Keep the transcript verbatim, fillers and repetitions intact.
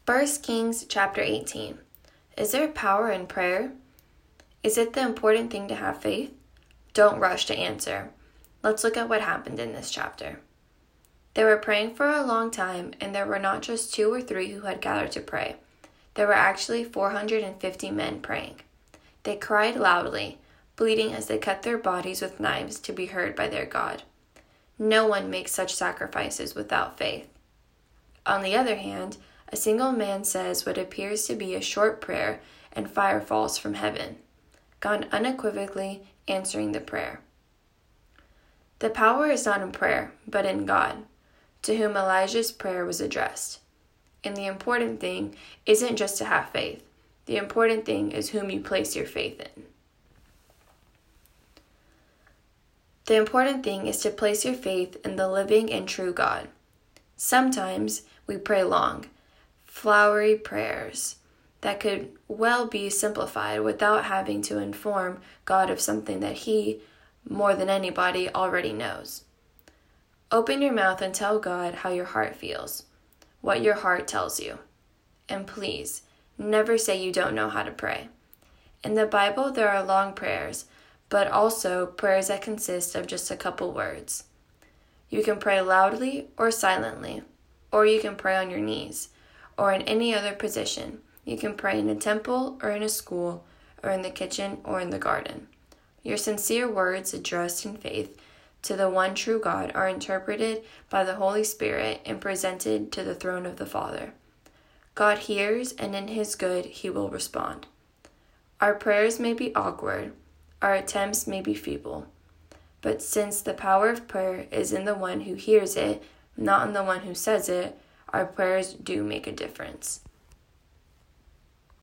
First Kings chapter eighteen. Is there power in prayer? Is it the important thing to have faith? Don't rush to answer. Let's look at what happened in this chapter. They were praying for a long time, and there were not just two or three who had gathered to pray. There were actually four hundred fifty men praying. They cried loudly, bleeding as they cut their bodies with knives to be heard by their God. No one makes such sacrifices without faith. On the other hand, a single man says what appears to be a short prayer, and fire falls from heaven, God unequivocally answering the prayer. The power is not in prayer, but in God, to whom Elijah's prayer was addressed. And the important thing isn't just to have faith. The important thing is whom you place your faith in. The important thing is to place your faith in the living and true God. Sometimes we pray long, flowery prayers that could well be simplified without having to inform God of something that He, more than anybody, already knows. Open your mouth and tell God how your heart feels, what your heart tells you. And please, never say you don't know how to pray. In the Bible, there are long prayers, but also prayers that consist of just a couple words. You can pray loudly or silently, or you can pray on your knees, or in any other position. You can pray in a temple or in a school, or in the kitchen or in the garden. Your sincere words addressed in faith to the one true God are interpreted by the Holy Spirit and presented to the throne of the Father. God hears, and in His good He will respond. Our prayers may be awkward, our attempts may be feeble, but since the power of prayer is in the one who hears it, not in the one who says it, our prayers do make a difference.